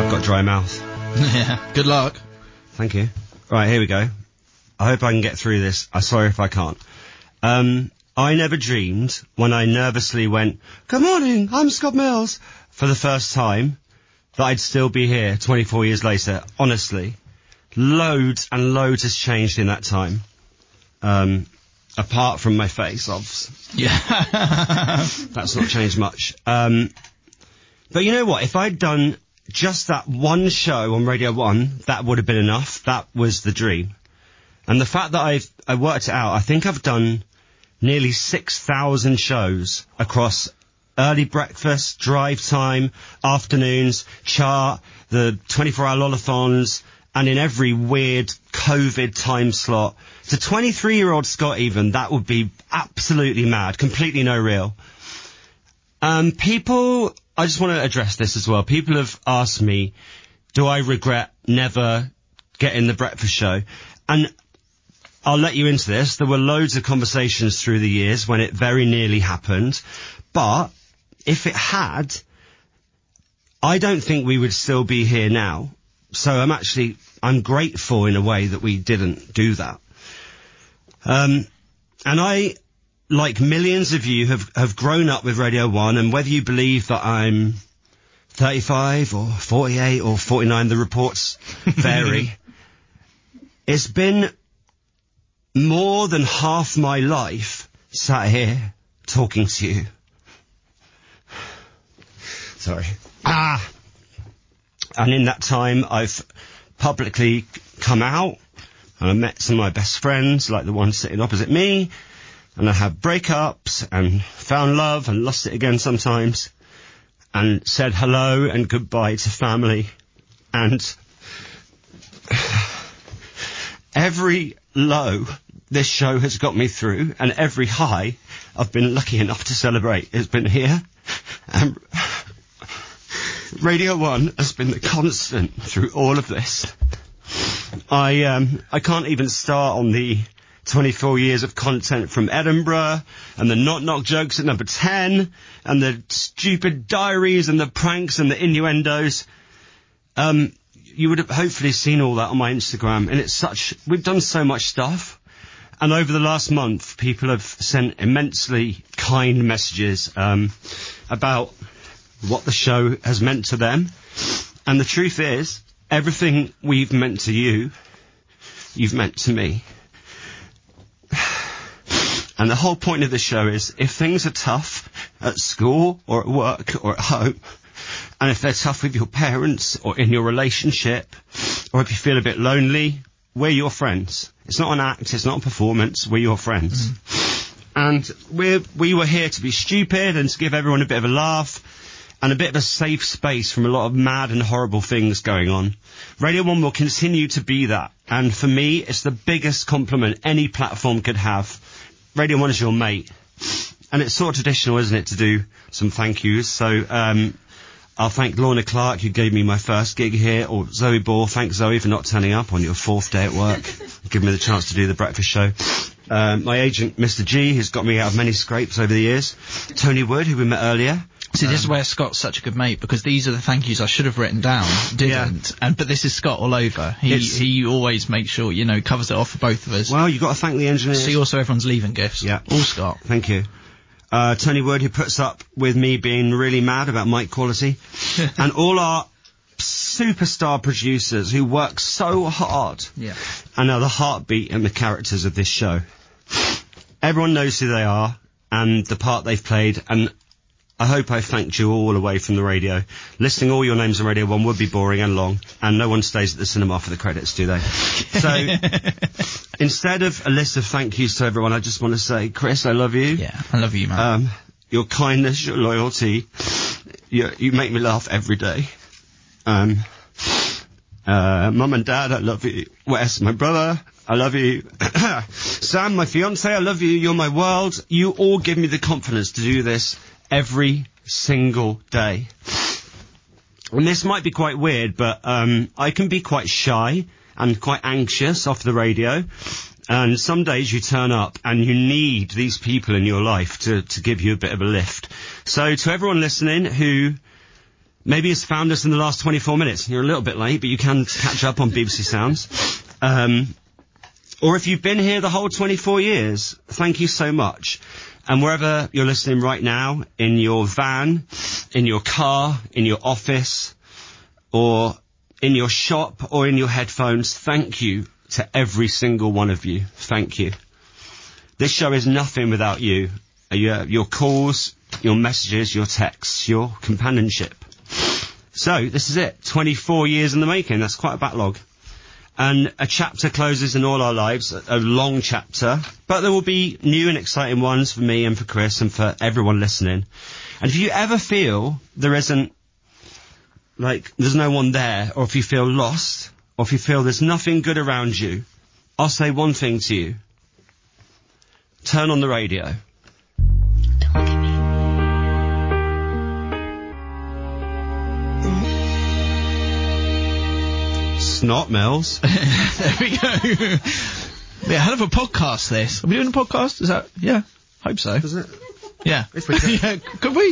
I've got dry mouth. Yeah, good luck. Thank you. Right, here we go. I hope I can get through this. I'm sorry if I can't. I never dreamed when I nervously went, "Good morning, I'm Scott Mills," for the first time, that I'd still be here 24 years later. Honestly, loads and loads has changed in that time. Apart from my face, obviously. Yeah. That's not changed much. But you know what? If I'd done just that one show on Radio 1, that would have been enough. That was the dream. And the fact that I worked it out, I think I've done nearly 6,000 shows across early breakfast, drive time, afternoons, chart, the 24-hour Lolathons, and in every weird COVID time slot. To 23-year-old Scott even, that would be absolutely mad, completely no real. People, I just want to address this as well. People have asked me, do I regret never getting the breakfast show? And I'll let you into this. There were loads of conversations through the years when it very nearly happened. But if it had, I don't think we would still be here now. So I'm grateful in a way that we didn't do that. And I, like millions of you, have grown up with Radio 1, and whether you believe that I'm 35 or 48 or 49, the reports vary. It's been more than half my life sat here talking to you. Sorry. And in that time, I've publicly come out, and I met some of my best friends, like the one sitting opposite me, and I had breakups, and found love, and lost it again sometimes, and said hello and goodbye to family, and every low this show has got me through, and every high I've been lucky enough to celebrate has been here, and Radio 1 has been the constant through all of this. I can't even start on the 24 years of content from Edinburgh, and the knock-knock jokes at number 10, and the stupid diaries, and the pranks, and the innuendos. You would have hopefully seen all that on my Instagram, and we've done so much stuff. And over the last month, people have sent immensely kind messages, about what the show has meant to them. And the truth is, everything we've meant to you, you've meant to me. And the whole point of the show is, if things are tough at school or at work or at home, and if they're tough with your parents or in your relationship, or if you feel a bit lonely, we're your friends. It's not an act, it's not a performance, we're your friends. And we were here to be stupid and to give everyone a bit of a laugh, and a bit of a safe space from a lot of mad and horrible things going on. Radio 1 will continue to be that, and for me, it's the biggest compliment any platform could have. Radio 1 is your mate, and it's sort of traditional, isn't it, to do some thank yous. So I'll thank Lorna Clark, who gave me my first gig here, or Zoe Ball. Thanks, Zoe, for not turning up on your 4th day at work, giving me the chance to do the breakfast show. My agent, Mr. G, who's got me out of many scrapes over the years. Tony Wood, who we met earlier. See, this is where Scott's such a good mate, because these are the thank yous I should have written down, didn't. Yeah. But this is Scott all over. He always makes sure, covers it off for both of us. Well, you've got to thank the engineers. See, also everyone's leaving gifts. Yeah. All Scott. Thank you. Tony Wood, who puts up with me being really mad about mic quality. And all our superstar producers who work so hard. Yeah. And are the heartbeat and the characters of this show. Everyone knows who they are and the part they've played, and I hope I've thanked you all away from the radio. Listing all your names on Radio 1 would be boring and long, and no one stays at the cinema for the credits, do they? So, instead of a list of thank yous to everyone, I just want to say, Chris, I love you. Yeah, I love you, man. Your kindness, your loyalty, you make me laugh every day. Mum and Dad, I love you. Wes, my brother, I love you. Sam, my fiance, I love you. You're my world. You all give me the confidence to do this every single day. And this might be quite weird, but I can be quite shy and quite anxious off the radio. And some days you turn up and you need these people in your life to give you a bit of a lift. So to everyone listening who maybe has found us in the last 24 minutes. You're a little bit late, but you can catch up on BBC Sounds. Or if you've been here the whole 24 years, thank you so much. And wherever you're listening right now, in your van, in your car, in your office, or in your shop, or in your headphones, thank you to every single one of you. Thank you. This show is nothing without you. Your calls, your messages, your texts, your companionship. So, this is it. 24 years in the making. That's quite a backlog. And a chapter closes in all our lives, a long chapter, but there will be new and exciting ones for me and for Chris and for everyone listening. And if you ever feel there's no one there, or if you feel lost, or if you feel there's nothing good around you, I'll say one thing to you. Turn on the radio. Snot Mills. There we go. Yeah, hell of a podcast this. Are we doing a podcast? Is that? Yeah, hope so. Is it? Yeah. If we could. Yeah, could we?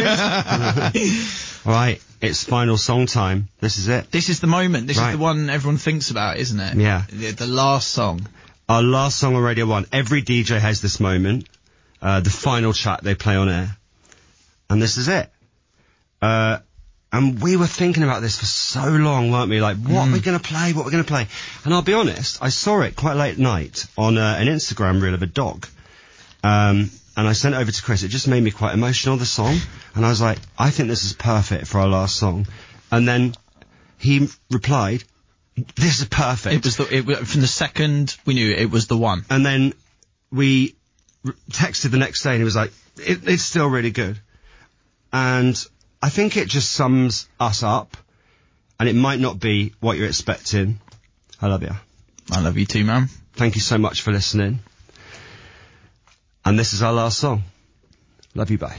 Right, it's final song time. This is it. This is the moment. This is the one everyone thinks about, isn't it? Yeah. The last song. Our last song on Radio 1. Every DJ has this moment. The final track they play on air. And this is it. And we were thinking about this for so long, weren't we? Like, what are we going to play? What are we going to play? And I'll be honest, I saw it quite late at night on an Instagram reel of a dog. And I sent it over to Chris. It just made me quite emotional, the song. And I was like, I think this is perfect for our last song. And then he replied, this is perfect. It was from the second we knew it was the one. And then we texted the next day and he was like, it's still really good. And I think it just sums us up, and it might not be what you're expecting. I love you. I love you too, man. Thank you so much for listening. And this is our last song. Love you, bye.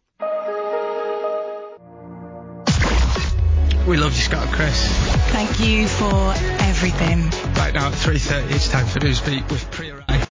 We love you, Scott and Chris. Thank you for everything. Right now at 3:30, it's time for Newsbeat with Priya Rai.